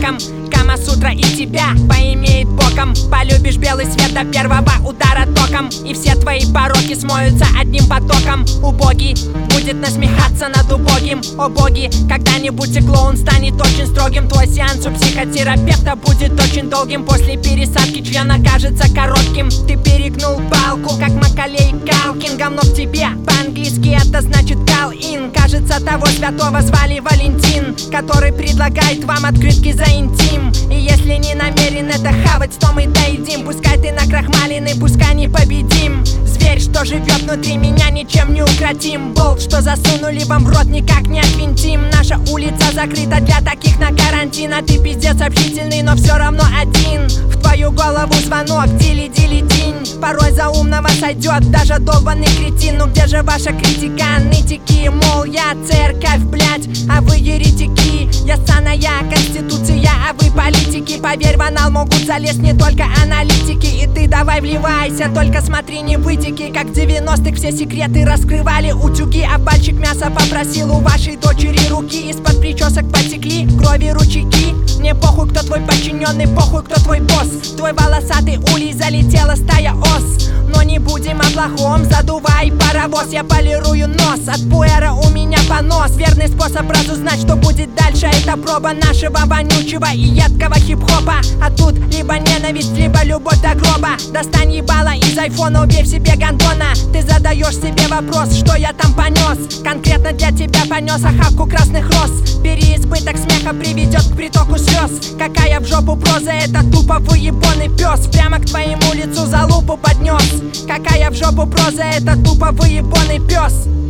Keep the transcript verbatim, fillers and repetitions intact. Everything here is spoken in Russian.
боком. Камасутра и тебя поимеет боком. Полюбишь белый свет до первого удара током, и все твои пороки смоются одним потоком. Убогий будет насмехаться над убогим. О боги, когда-нибудь и клоун станет очень строгим. Твой сеанс у психотерапевта будет очень долгим. После пересадки члена кажется коротким. Ты перегнул палку, как Макалей Калкин. Говно в тебе, по-английски это значит call in. Кажется, того святого звали Валентин, который предлагает вам открытки за интим. И если не намерен это хавать, то мы доедим. Пускай ты накрахмаленный, пускай не победим. Зверь, что живет внутри меня, ничем не укротим. Болт, что засунули вам в рот, никак не отвинтим. Наша улица закрыта для таких на карантин. А ты пиздец общительный, но все равно один. В твою голову звонок, дили-дили-динь. Порой за умного сойдет даже долбанный кретин. Ну где же ваша критика, нытики? Мол, я церковь, блять, а вы еретики. Я саная конституция, а вы политики. Поверь, в анал могут залезть не только аналитики. И ты давай вливайся, только смотри не вытеки. Как в девяностых все секреты раскрывали утюги. А пальчик мяса попросил у вашей дочери руки. Из-под причесок потекли крови ручейки. Мне похуй, кто твой подчиненный, похуй, кто твой босс. Твой волосатый улей залетела стая ос. Но не будем о плохом, задувай паровоз. Я полирую нос, от пуэра у меня понос. Верный способ разузнать, что будет дальше. Это проба нашего вонючего и едкого хип-хопа. А тут либо ненависть, либо любовь до гроба. Достань ебало из айфона, убей в себе гандона. Ты задаешь себе вопрос, что я там понес. Конкретно для тебя понес охапку красных роз. Переизбыток смеха приведет к притоку слез. Какая в жопу проза, это тупо выебанный пес. Прямо к твоему лицу за лупу поднес. Какая в жопу проза, это тупо выебанный пес.